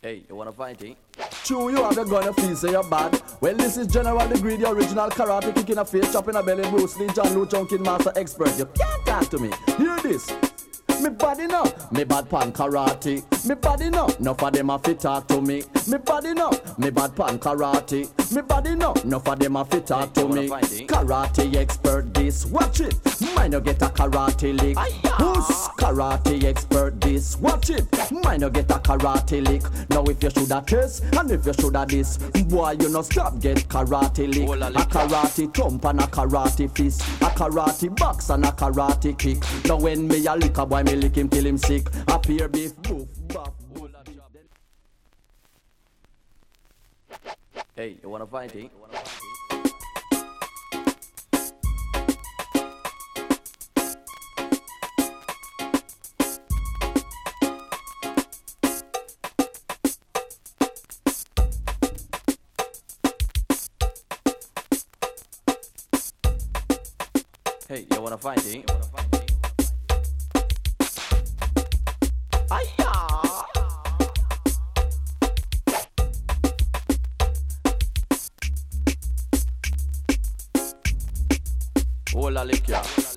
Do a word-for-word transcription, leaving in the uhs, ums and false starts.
Hey, you wanna fight, eh? True, you have your gun, you feel say you're bad. Well, this is General Degree, the original karate kick in a face, chop in a belly, Bruce Lee, John Luke, Chunkin Master Expert. You can't talk to me. Hear this. Me body no, me bad pan karate. Me body no, enough of them a fit talk to me. Me body no, me bad pan karate. Me body no, enough of them a fit talk to me. Karate expert this, watch it. Mine no get a karate lick. Who's karate expert this? Watch it. Mine no get a karate lick. Now if you shoulda test and if you shoulda this, boy you no stop get karate lick. A karate thump and a karate fist, a karate box and a karate kick. Now when me a lick a boy, me lick him till him sick. A peer beef boof bop. Hey, you wanna fight, eh? Hey, you wanna fight, eh? Hola, lick ya.